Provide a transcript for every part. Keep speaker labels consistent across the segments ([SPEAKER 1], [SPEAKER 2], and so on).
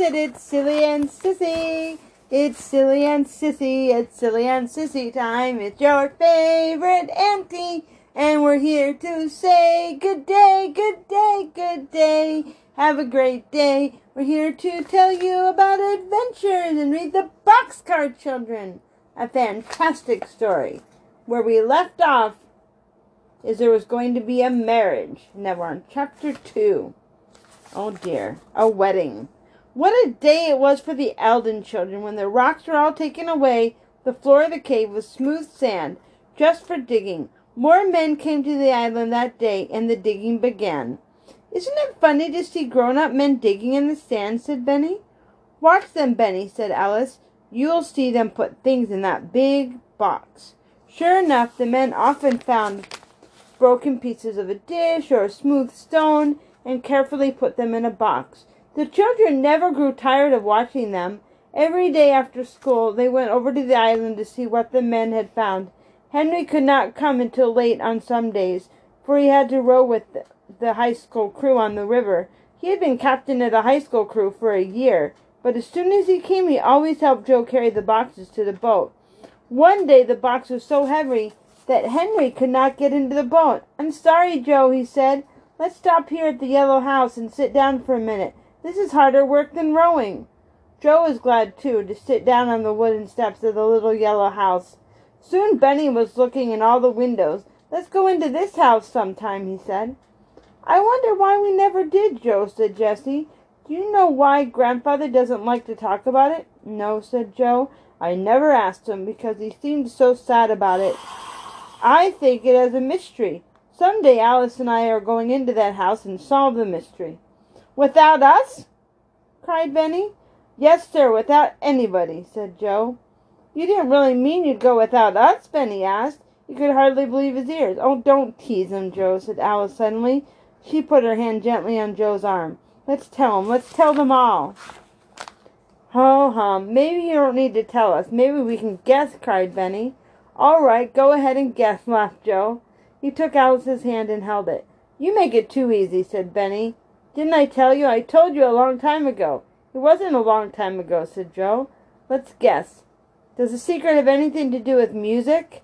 [SPEAKER 1] said it's Silly and Sissy. It's Silly and Sissy. It's Silly and Sissy time. It's your favorite auntie. And we're here to say good day, good day, good day. Have a great day. We're here to tell you about adventures and read the Boxcar Children. A fantastic story. Where we left off is there was going to be a marriage. Now we're on chapter 2. Oh dear, a wedding. What a day it was for the Eldon children when the rocks were all taken away. The floor of the cave was smooth sand, just for digging. More men came to the island that day, and the digging began. Isn't it funny to see grown-up men digging in the sand, said Benny. Watch them, Benny, said Alice. You'll see them put things in that big box. Sure enough, the men often found broken pieces of a dish or a smooth stone and carefully put them in a box. The children never grew tired of watching them. Every day after school, they went over to the island to see what the men had found. Henry could not come until late on some days, for he had to row with the high school crew on the river. He had been captain of the high school crew for a year, but as soon as he came, he always helped Joe carry the boxes to the boat. One day, the box was so heavy that Henry could not get into the boat. I'm sorry, Joe, he said. Let's stop here at the yellow house and sit down for a minute. This is harder work than rowing. Joe was glad, too, to sit down on the wooden steps of the little yellow house. Soon Benny was looking in all the windows. Let's go into this house sometime, he said. I wonder why we never did, Joe, said Jessie. Do you know why Grandfather doesn't like to talk about it? No, said Joe. I never asked him because he seemed so sad about it. I think it as a mystery. Someday Alice and I are going into that house and solve the mystery. Without us? Cried Benny. Yes, sir, without anybody, said Joe. You didn't really mean you'd go without us? Benny asked. He could hardly believe his ears. Oh, don't tease him, Joe, said Alice suddenly. She put her hand gently on Joe's arm. Let's tell him. Let's tell them all. Ho-hum. Maybe you don't need to tell us. Maybe we can guess, cried Benny. All right, go ahead and guess, laughed Joe. He took Alice's hand and held it. You make it too easy, said Benny. Didn't I tell you? I told you a long time ago. It wasn't a long time ago, said Joe. Let's guess. Does the secret have anything to do with music?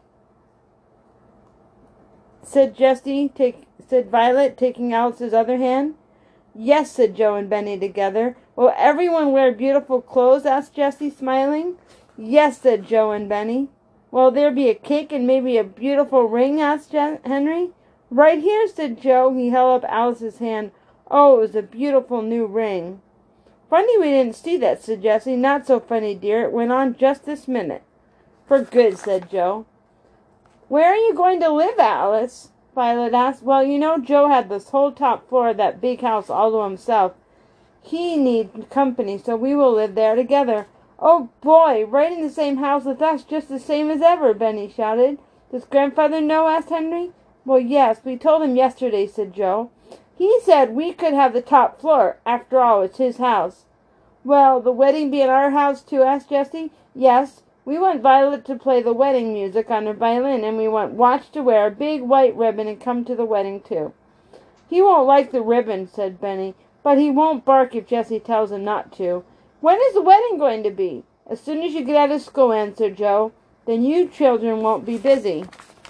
[SPEAKER 1] Said Violet, taking Alice's other hand. Yes, said Joe and Benny together. Will everyone wear beautiful clothes? Asked Jessie, smiling. Yes, said Joe and Benny. Will there be a cake and maybe a beautiful ring? Asked Henry. Right here, said Joe. He held up Alice's hand. Oh, it was a beautiful new ring. Funny we didn't see that, said Jessie. Not so funny, dear. It went on just this minute. For good, said Joe. Where are you going to live, Alice? Violet asked. Well, you know, Joe had this whole top floor of that big house all to himself. He needs company, so we will live there together. Oh, boy, right in the same house with us, just the same as ever, Benny shouted. Does Grandfather know? Asked Henry. Well, yes, we told him yesterday, said Joe. He said we could have the top floor. After all, it's his house. Well, the wedding be at our house, too? Asked Jessie. Yes. We want Violet to play the wedding music on her violin, and we want Watch to wear a big white ribbon and come to the wedding, too. He won't like the ribbon, said Benny, but he won't bark if Jessie tells him not to. When is the wedding going to be? As soon as you get out of school, answered Joe. Then you children won't be busy.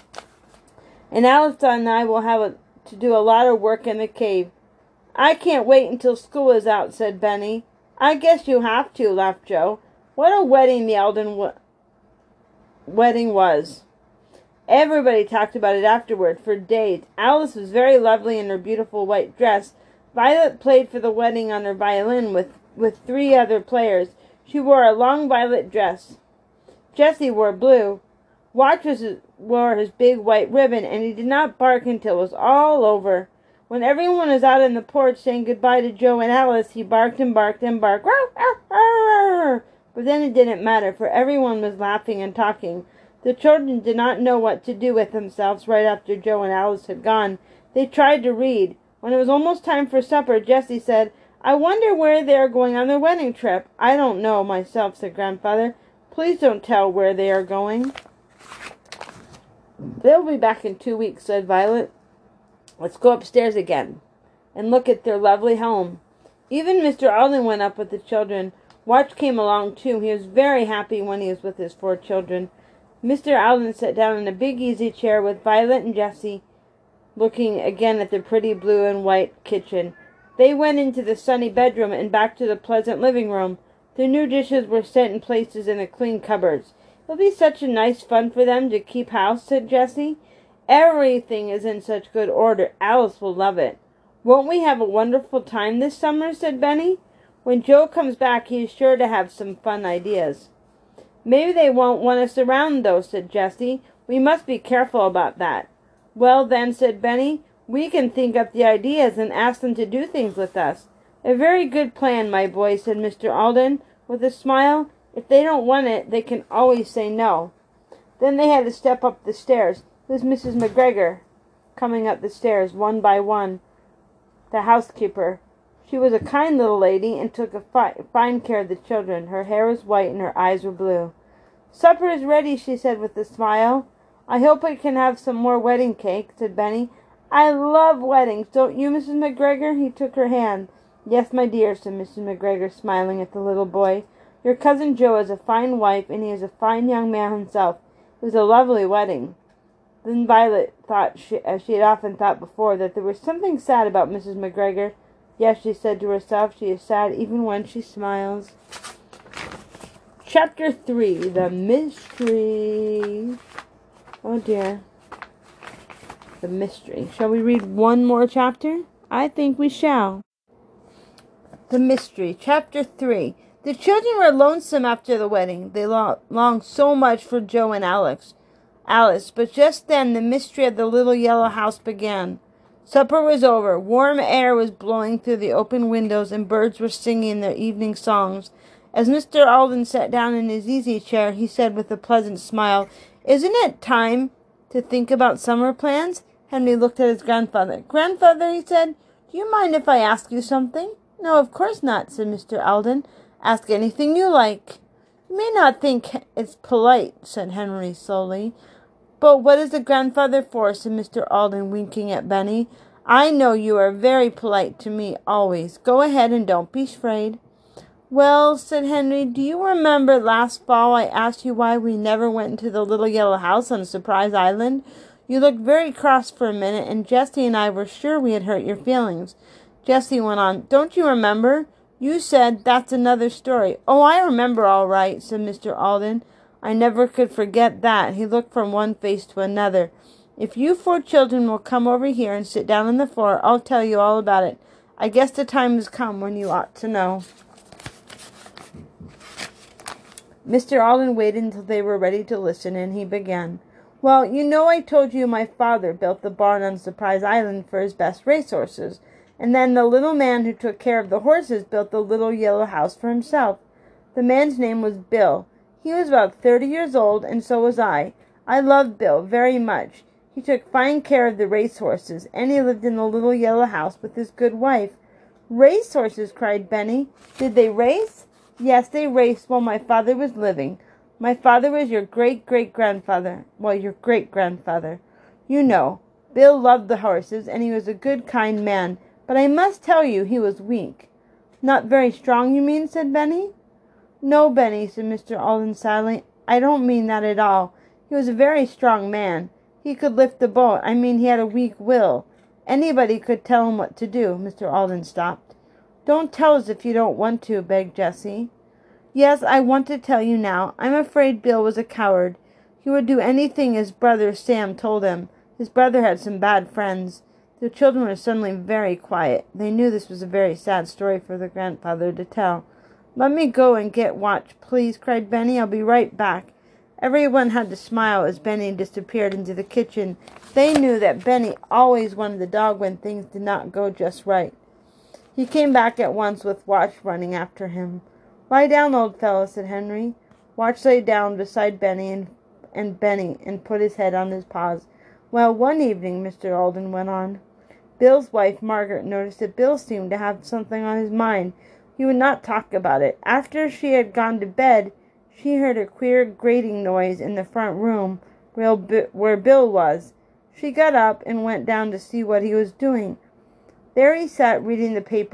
[SPEAKER 1] And Alice and I will have to do a lot of work in the cave. I can't wait until school is out, said Benny. I guess you have to, laughed Joe. What a wedding the Eldon wedding was. Everybody talked about it afterward for days. Alice was very lovely in her beautiful white dress. Violet played for the wedding on her violin with 3 other players. She wore a long violet dress. Jessie wore blue. Watch wore his big white ribbon, and he did not bark until it was all over. When everyone was out in the porch saying goodbye to Joe and Alice, he barked and barked and barked. Rawr, rawr, rawr. But then it didn't matter, for everyone was laughing and talking. The children did not know what to do with themselves right after Joe and Alice had gone. They tried to read. When it was almost time for supper, Jessie said, I wonder where they are going on their wedding trip. I don't know myself, said Grandfather. Please don't tell where they are going. They'll be back in 2 weeks, said Violet. Let's go upstairs again and look at their lovely home. Even Mr. Alden went up with the children. Watch came along too. He was very happy when he was with his 4 children. Mr. Alden sat down in a big easy chair with Violet and Jessie, looking again at the pretty blue and white kitchen. They went into the sunny bedroom and back to the pleasant living room. The new dishes were set in places in the clean cupboards. "It'll be such a nice fun for them to keep house," said Jessie. "Everything is in such good order. Alice will love it." "Won't we have a wonderful time this summer?" said Benny. "When Joe comes back, he is sure to have some fun ideas." "Maybe they won't want us around, though," said Jessie. "We must be careful about that." "Well, then," said Benny, "we can think up the ideas and ask them to do things with us." "A very good plan, my boy," said Mr. Alden, with a smile. "If they don't want it, they can always say no." Then they had to step up the stairs. It was Mrs. McGregor coming up the stairs, one by one, the housekeeper. She was a kind little lady and took fine care of the children. Her hair was white and her eyes were blue. "Supper is ready," she said with a smile. "I hope I can have some more wedding cake," said Benny. "I love weddings, don't you, Mrs. McGregor?" He took her hand. "Yes, my dear," said Mrs. McGregor, smiling at the little boy. "Your cousin Joe is a fine wife, and he is a fine young man himself. It was a lovely wedding." Then Violet thought, as she had often thought before, that there was something sad about Mrs. McGregor. "Yes," she said to herself, "she is sad even when she smiles." Chapter 3. The Mystery. Oh dear. The mystery. Shall we read one more chapter? I think we shall. The Mystery. Chapter 3. The children were lonesome after the wedding. They longed so much for Joe and Alice. But just then the mystery of the little yellow house began. Supper was over. Warm air was blowing through the open windows, and birds were singing their evening songs. As Mr. Alden sat down in his easy chair, he said with a pleasant smile, "Isn't it time to think about summer plans?" Henry looked at his grandfather. "Grandfather," he said, "do you mind if I ask you something?" "No, of course not," said Mr. Alden. "Ask anything you like." "You may not think it's polite," said Henry slowly. "But what is a grandfather for?" said Mr. Alden, winking at Benny. "I know you are very polite to me, always. Go ahead and don't be afraid." "Well," said Henry, "do you remember last fall I asked you why we never went into the little yellow house on Surprise Island? You looked very cross for a minute, and Jessie and I were sure we had hurt your feelings." Jessie went on, "Don't you remember? You said, 'That's another story.'" "Oh, I remember all right," said Mr. Alden. "I never could forget that." He looked from one face to another. "If you 4 children will come over here and sit down on the floor, I'll tell you all about it. I guess the time has come when you ought to know." Mr. Alden waited until they were ready to listen, and he began. "Well, you know I told you my father built the barn on Surprise Island for his best racehorses, and then the little man who took care of the horses built the little yellow house for himself. The man's name was Bill. He was about 30 years old, and so was I. I loved Bill very much. He took fine care of the racehorses, and he lived in the little yellow house with his good wife." "Racehorses!" cried Benny. "Did they race?" "Yes, they raced while my father was living. My father was your great-great-grandfather. Well, your great-grandfather. You know. Bill loved the horses, and he was a good, kind man. But I must tell you he was weak." "Not very strong, you mean?" said Benny. "No, Benny," said Mr. Alden sadly. "I don't mean that at all. He was a very strong man. He could lift a boat. I mean he had a weak will. Anybody could tell him what to do." Mr. Alden stopped. "Don't tell us if you don't want to," begged Jessie. "Yes, I want to tell you now. I'm afraid Bill was a coward. He would do anything his brother Sam told him. His brother had some bad friends." The children were suddenly very quiet. They knew this was a very sad story for the grandfather to tell. "Let me go and get Watch, please," cried Benny. "I'll be right back." Everyone had to smile as Benny disappeared into the kitchen. They knew that Benny always wanted the dog when things did not go just right. He came back at once with Watch running after him. "Lie down, old fellow," said Henry. Watch lay down beside Benny and put his head on his paws. "Well, one evening," Mr. Alden went on, "Bill's wife, Margaret, noticed that Bill seemed to have something on his mind. He would not talk about it. After she had gone to bed, she heard a queer grating noise in the front room where Bill was. She got up and went down to see what he was doing. There he sat reading the paper.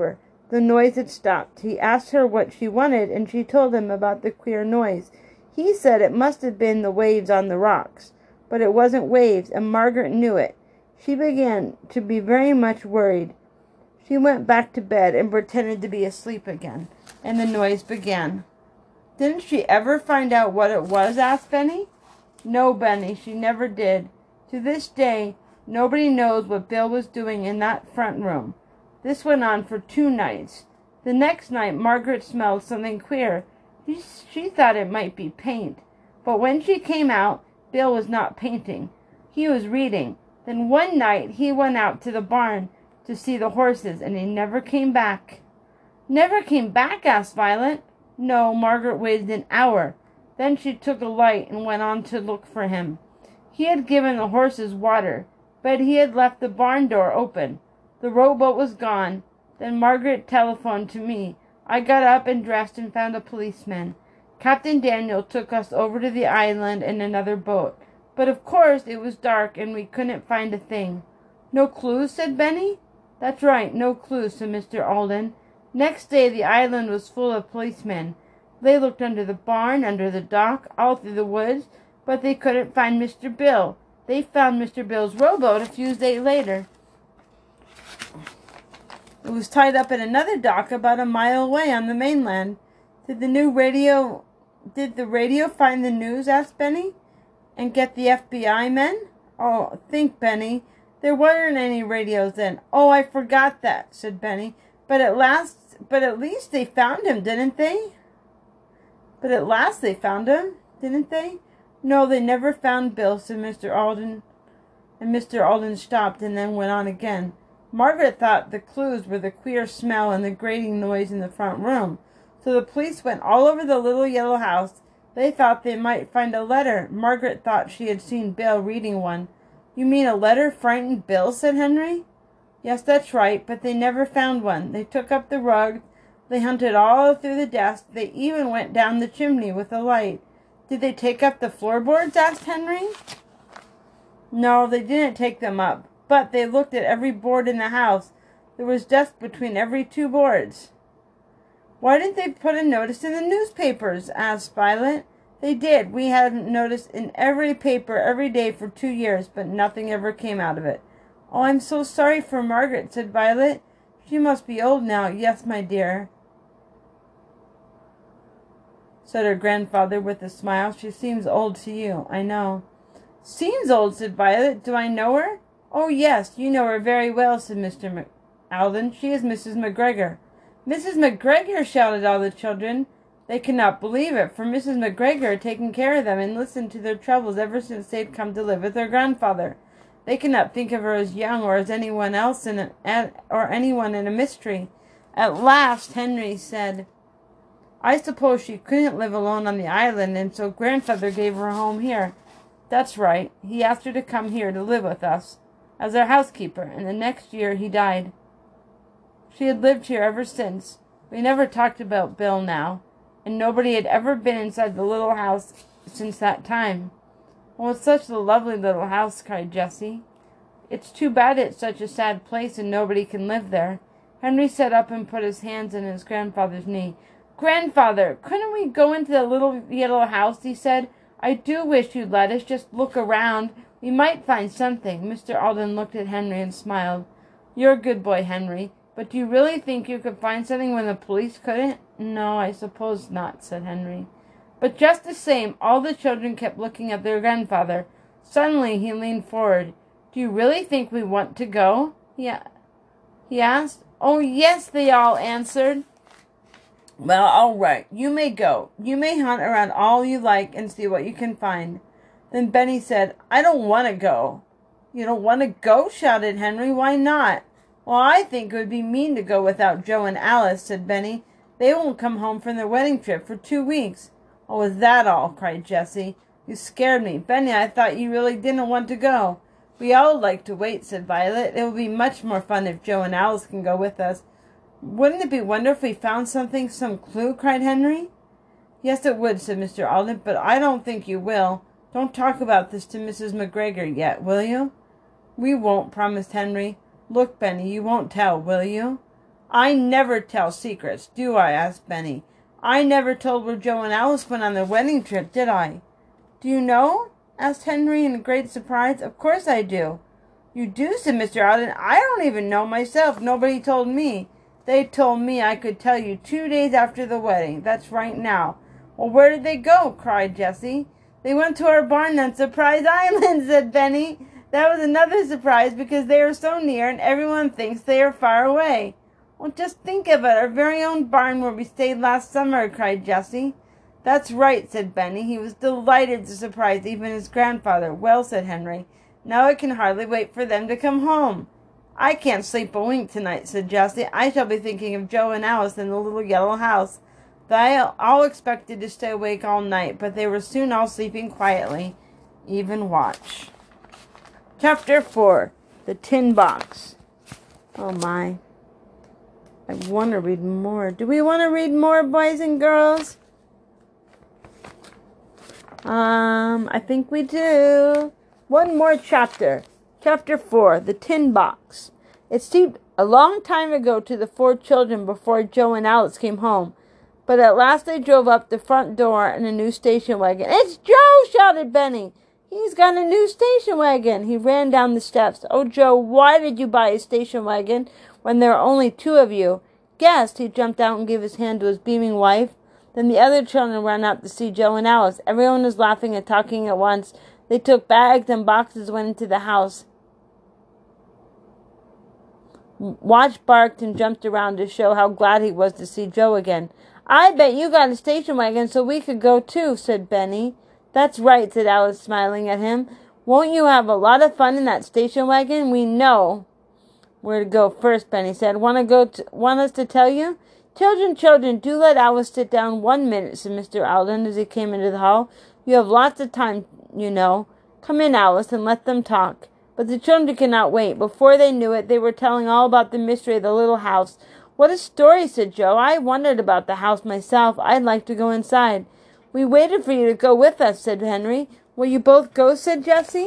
[SPEAKER 1] The noise had stopped. He asked her what she wanted, and she told him about the queer noise. He said it must have been the waves on the rocks. But it wasn't waves, and Margaret knew it. She began to be very much worried. She went back to bed and pretended to be asleep again, and the noise began. Didn't she ever find out what it was? Asked Benny. No, Benny, she never did. To this day, nobody knows what Bill was doing in that front room. This went on for 2 nights. The next night, Margaret smelled something queer. She thought it might be paint. But when she came out, Bill was not painting. He was reading. Then one night, he went out to the barn to see the horses, and he never came back. Never came back? Asked Violet. No, Margaret waited an hour. Then she took a light and went on to look for him. He had given the horses water, but he had left the barn door open. The rowboat was gone. Then Margaret telephoned to me. I got up and dressed and found a policeman. Captain Daniel took us over to the island in another boat. But of course it was dark and we couldn't find a thing. No clues? Said Benny. That's right, no clues, said Mr. Alden. Next day the island was full of policemen. They looked under the barn, under the dock, all through the woods, but they couldn't find Mr. Bill. They found Mr. Bill's rowboat a few days later. It was tied up at another dock about a mile away on the mainland. Did the radio find the news? Asked Benny. And get the FBI men? Oh, think, Benny. There weren't any radios then. Oh, I forgot that, said Benny. But at least they found him, didn't they? But at last they found him, didn't they? No, they never found Bill, said Mr. Alden. And Mr. Alden stopped and then went on again. Margaret thought the clues were the queer smell and the grating noise in the front room. So the police went all over the little yellow house. They thought they might find a letter. Margaret thought she had seen Bill reading one. You mean a letter frightened Bill? Said Henry. Yes, that's right, but they never found one. They took up the rug. They hunted all through the desk. They even went down the chimney with a light. Did they take up the floorboards? Asked Henry. No, they didn't take them up, but they looked at every board in the house. There was dust between every 2 boards. Why didn't they put a notice in the newspapers? Asked Violet. They did. We had notice in every paper every day for 2 years, but nothing ever came out of it. Oh, I'm so sorry for Margaret, said Violet. She must be old now. Yes, my dear, said her grandfather with a smile. She seems old to you, I know. Seems old, said Violet. Do I know her? Oh, yes, you know her very well, said Mr. Alden. She is Mrs. McGregor. Mrs. McGregor, shouted all the children. They could not believe it, for Mrs. McGregor had taken care of them and listened to their troubles ever since they had come to live with their grandfather. They could not think of her as young or as anyone else or anyone in a mystery. At last Henry said, I suppose she couldn't live alone on the island, and so grandfather gave her a home here. That's right. He asked her to come here to live with us as our housekeeper, and the next year he died. She had lived here ever since. We never talked about Bill now, and nobody had ever been inside the little house since that time. Oh, it's such a lovely little house, cried Jessie. It's too bad it's such a sad place and nobody can live there. Henry sat up and put his hands on his grandfather's knee. Grandfather, couldn't we go into the little yellow house? He said. I do wish you'd let us just look around. We might find something. Mr. Alden looked at Henry and smiled. You're a good boy, Henry. But do you really think you could find something when the police couldn't? No, I suppose not, said Henry. But just the same, all the children kept looking at their grandfather. Suddenly he leaned forward. Do you really think we want to go? He asked. Oh, yes, they all answered. Well, all right, you may go. You may hunt around all you like and see what you can find. Then Benny said, I don't want to go. You don't want to go? Shouted Henry. Why not? Well, I think it would be mean to go without Joe and Alice, said Benny. They won't come home from their wedding trip for 2 weeks. Oh, is that all? Cried Jessie. You scared me. Benny, I thought you really didn't want to go. We all like to wait, said Violet. It will be much more fun if Joe and Alice can go with us. Wouldn't it be wonderful if we found something, some clue? Cried Henry. Yes, it would, said Mr. Alden, but I don't think you will. Don't talk about this to Mrs. McGregor yet, will you? We won't, promised Henry. Look, Benny, you won't tell, will you? I never tell secrets, do I? Asked Benny. I never told where Joe and Alice went on their wedding trip, did I? Do you know? Asked Henry in great surprise. Of course I do. You do, said Mr. Alden. I don't even know myself. Nobody told me. They told me I could tell you 2 days after the wedding. That's right now. Well, where did they go? Cried Jessie. They went to our barn on Surprise Island, said Benny. That was another surprise because they are so near and everyone thinks they are far away. Well, just think of it, our very own barn where we stayed last summer, cried Jessie. That's right, said Benny. He was delighted to surprise even his grandfather. Well, said Henry, now I can hardly wait for them to come home. I can't sleep a wink tonight, said Jessie. I shall be thinking of Joe and Alice in the little yellow house. They all expected to stay awake all night, but they were soon all sleeping quietly, even Watch. Chapter 4. The Tin Box. Oh my. I want to read more. Do we want to read more, boys and girls? I think we do. One more chapter. Chapter 4. The Tin Box. It seemed a long time ago to the 4 children before Joe and Alice came home. But at last they drove up the front door in a new station wagon. It's Joe! Shouted Benny. He's got a new station wagon. He ran down the steps. Oh, Joe, why did you buy a station wagon when there are only 2 of you? Guess. He jumped out and gave his hand to his beaming wife. Then the other children ran out to see Joe and Alice. Everyone was laughing and talking at once. They took bags and boxes, went into the house. Watch barked and jumped around to show how glad he was to see Joe again. I bet you got a station wagon so we could go too, said Benny. That's right, said Alice, smiling at him. Won't you have a lot of fun in that station wagon? We know where to go first, Benny said. Want us to tell you? Children, do let Alice sit down 1 minute, said Mr. Alden as he came into the hall. You have lots of time, you know. Come in, Alice, and let them talk. But the children could not wait. Before they knew it, they were telling all about the mystery of the little house. What a story, said Joe. I wondered about the house myself. I'd like to go inside. We waited for you to go with us, said Henry. Will you both go, said Jessie.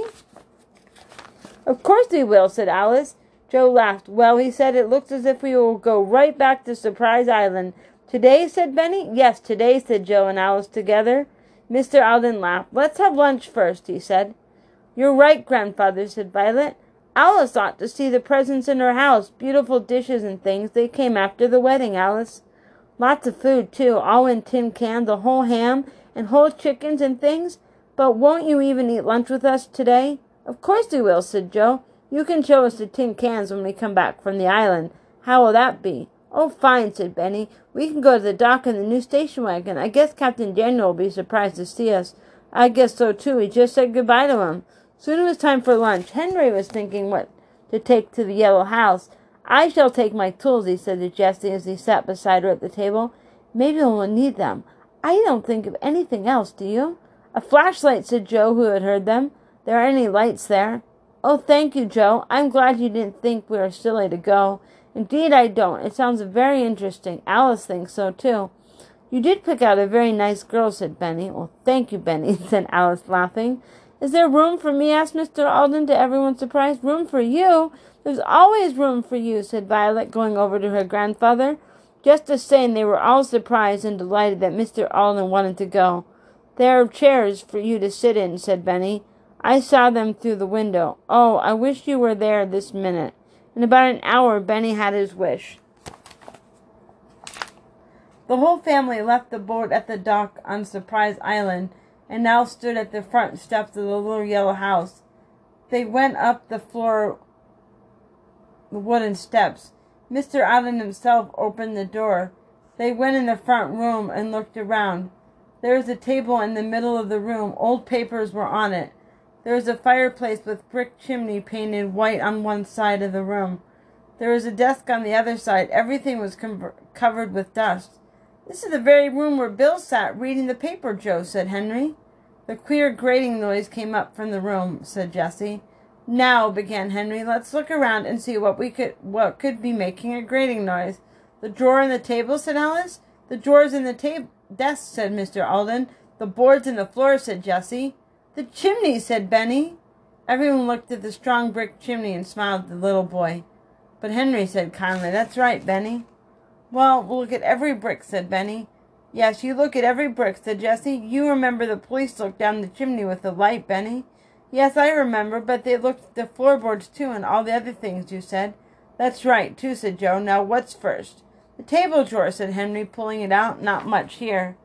[SPEAKER 1] Of course we will, said Alice. Joe laughed. Well, he said, it looks as if we will go right back to Surprise Island. Today, said Benny. Yes, today, said Joe and Alice together. Mr. Alden laughed. Let's have lunch first, he said. You're right, Grandfather, said Violet. Alice ought to see the presents in her house. Beautiful dishes and things. They came after the wedding, Alice. Lots of food, too, all in tin cans, a whole ham and whole chickens and things. But won't you even eat lunch with us today? Of course we will, said Joe. You can show us the tin cans when we come back from the island. How will that be? Oh, fine, said Benny. We can go to the dock in the new station wagon. I guess Captain Daniel will be surprised to see us. I guess so, too. We just said goodbye to him. Soon it was time for lunch. Henry was thinking what to take to the yellow house. I shall take my tools, he said to Jessie as he sat beside her at the table. Maybe we'll need them. I don't think of anything else, do you? A flashlight, said Joe, who had heard them. There aren't any lights there. Oh, thank you, Joe. I'm glad you didn't think we were silly to go. Indeed, I don't. It sounds very interesting. Alice thinks so, too. You did pick out a very nice girl, said Benny. Well, thank you, Benny, said Alice, laughing. Is there room for me? Asked Mr. Alden, to everyone's surprise. Room for you? There's always room for you, said Violet, going over to her grandfather. Just the same, they were all surprised and delighted that Mr. Alden wanted to go. There are chairs for you to sit in, said Benny. I saw them through the window. Oh, I wish you were there this minute. In about an hour, Benny had his wish. The whole family left the boat at the dock on Surprise Island and now stood at the front steps of the little yellow house. They went up the wooden steps. Mr. Alden himself opened the door. They went in the front room and looked around. There was a table in the middle of the room. Old papers were on it. There was a fireplace with brick chimney painted white on one side of the room. There was a desk on the other side. Everything was covered with dust. This is the very room where Bill sat reading the paper, Joe, said Henry. The queer grating noise came up from the room, said Jessie. Now, began Henry, let's look around and see what could be making a grating noise. The drawer in the table, said Alice. The drawers in the desk, said Mr. Alden. The boards in the floor, said Jessie. The chimney, said Benny. Everyone looked at the strong brick chimney and smiled at the little boy. But Henry said kindly, that's right, Benny. Well, look at every brick, said Benny. Yes, you look at every brick, said Jessie. You remember the police looked down the chimney with the light, Benny. Yes, I remember, but they looked at the floorboards too and all the other things you said. That's right, too, said Joe. Now what's first? The table drawer, said Henry, pulling it out. Not much here.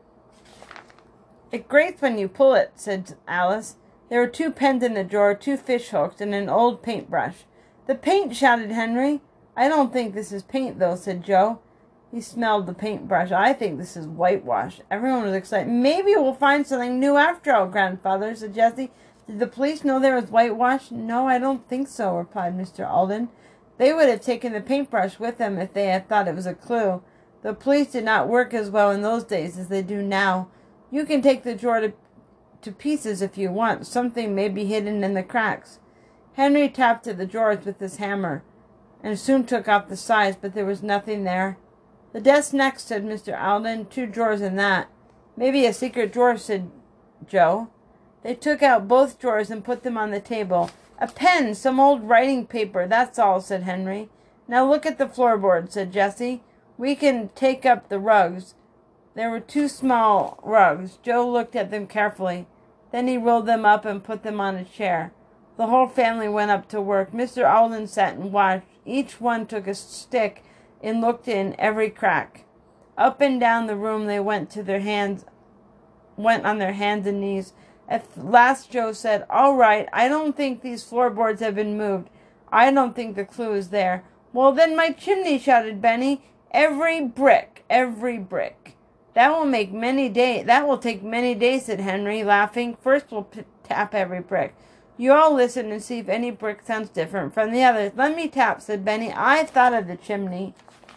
[SPEAKER 1] It grates when you pull it, said Alice. There were 2 pens in the drawer, 2 fish hooks, and an old paintbrush. The paint, shouted Henry. I don't think this is paint, though, said Joe. He smelled the paintbrush. I think this is whitewash. Everyone was excited. Maybe we'll find something new after all, Grandfather, said Jessie. Did the police know there was whitewash? No, I don't think so, replied Mr. Alden. They would have taken the paintbrush with them if they had thought it was a clue. The police did not work as well in those days as they do now. You can take the drawer to pieces if you want. Something may be hidden in the cracks. Henry tapped at the drawers with his hammer, and soon took off the sides, but there was nothing there. The desk next, said Mr. Alden. 2 drawers in that. Maybe a secret drawer, said Joe. They took out both drawers and put them on the table. A pen, some old writing paper, that's all, said Henry. Now look at the floorboards, said Jessie. We can take up the rugs. There were 2 small rugs. Joe looked at them carefully. Then he rolled them up and put them on a chair. The whole family went up to work. Mr. Alden sat and watched. Each one took a stick and looked in every crack. Up and down the room they went on their hands and knees. At last Joe said, All right, I don't think these floorboards have been moved. I don't think the clue is there. Well, then my chimney, shouted Benny. Every brick, every brick. That will take many days, said Henry, laughing. First we'll tap every brick. You all listen and see if any brick sounds different from the others. Let me tap, said Benny. I've thought of the chimney.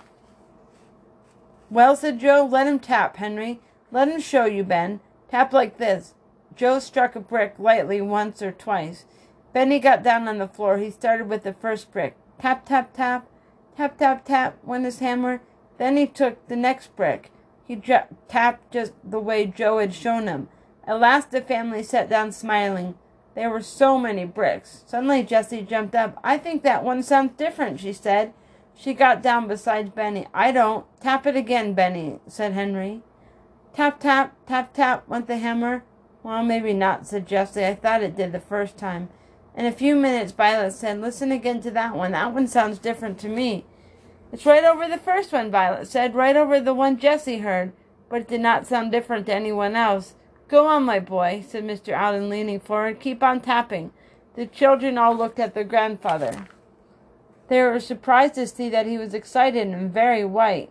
[SPEAKER 1] Well, said Joe, let him tap, Henry. Let him show you, Ben. Tap like this. Joe struck a brick lightly once or twice. Benny got down on the floor. He started with the first brick. Tap, tap, tap. Tap, tap, tap went his hammer. Then he took the next brick. He tapped just the way Joe had shown him. At last the family sat down smiling. There were so many bricks. Suddenly Jessie jumped up. I think that one sounds different, she said. She got down beside Benny. I don't. Tap it again, Benny, said Henry. Tap, tap, tap, tap went the hammer. Well, maybe not, said Jessie. I thought it did the first time. In a few minutes, Violet said, Listen again to that one. That one sounds different to me. It's right over the first one, Violet said, right over the one Jessie heard. But it did not sound different to anyone else. Go on, my boy, said Mr. Alden, leaning forward. Keep on tapping. The children all looked at their grandfather. They were surprised to see that he was excited and very white.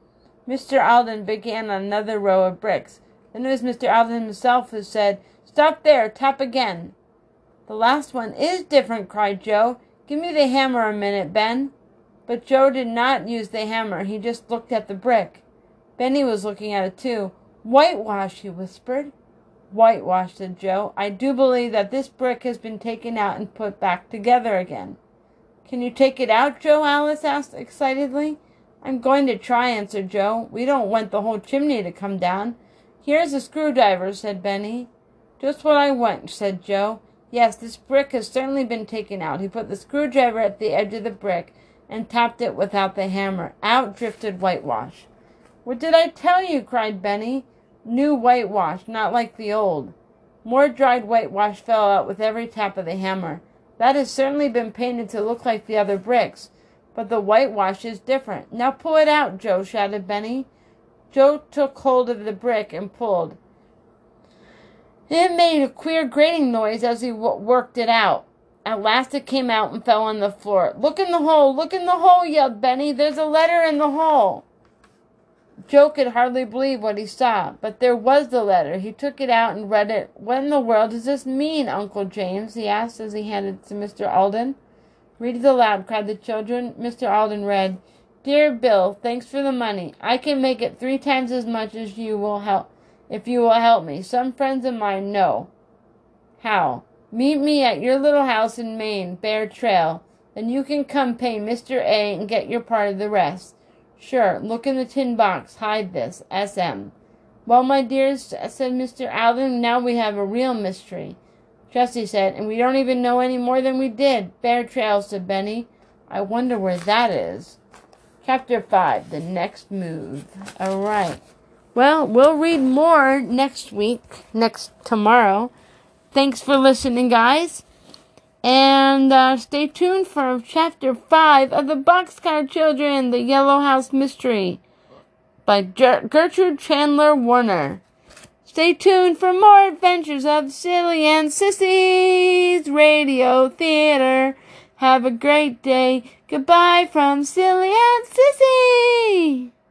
[SPEAKER 1] Mr. Alden began on another row of bricks. Then it was Mr. Alden himself who said, Stop there, tap again. The last one is different, cried Joe. Give me the hammer a minute, Ben. But Joe did not use the hammer. He just looked at the brick. Benny was looking at it too. Whitewash, he whispered. Whitewash, said Joe. I do believe that this brick has been taken out and put back together again. Can you take it out, Joe? Alice asked excitedly. I'm going to try, answered Joe. We don't want the whole chimney to come down. Here's a screwdriver, said Benny. Just what I want, said Joe. Yes, this brick has certainly been taken out. He put the screwdriver at the edge of the brick and tapped it without the hammer. Out drifted whitewash. What did I tell you? Cried Benny. New whitewash, not like the old. More dried whitewash fell out with every tap of the hammer. That has certainly been painted to look like the other bricks, but the whitewash is different. Now pull it out, Joe, shouted Benny. Joe took hold of the brick and pulled. It made a queer grating noise as he worked it out. At last it came out and fell on the floor. Look in the hole, look in the hole, yelled Benny. There's a letter in the hole. Joe could hardly believe what he saw, but there was the letter. He took it out and read it. What in the world does this mean, Uncle James? He asked as he handed it to Mr. Alden. Read it aloud, cried the children. Mr. Alden read, Dear Bill, thanks for the money. I can make it 3 times as much as you will help, if you will help me. Some friends of mine know how. Meet me at your little house in Maine, Bear Trail. Then you can come pay Mr. A and get your part of the rest. Sure, look in the tin box. Hide this. S.M. Well, my dears, said Mr. Alden, now we have a real mystery. Jessie said, and we don't even know any more than we did. Bear Trail, said Benny. I wonder where that is. Chapter 5, The Next Move. Alright. Well, we'll read more next week, tomorrow. Thanks for listening, guys. And stay tuned for Chapter 5 of The Boxcar Children, The Yellow House Mystery by Gertrude Chandler Warner. Stay tuned for more adventures of Silly and Sissy's Radio Theater. Have a great day. Goodbye from Silly and Sissy.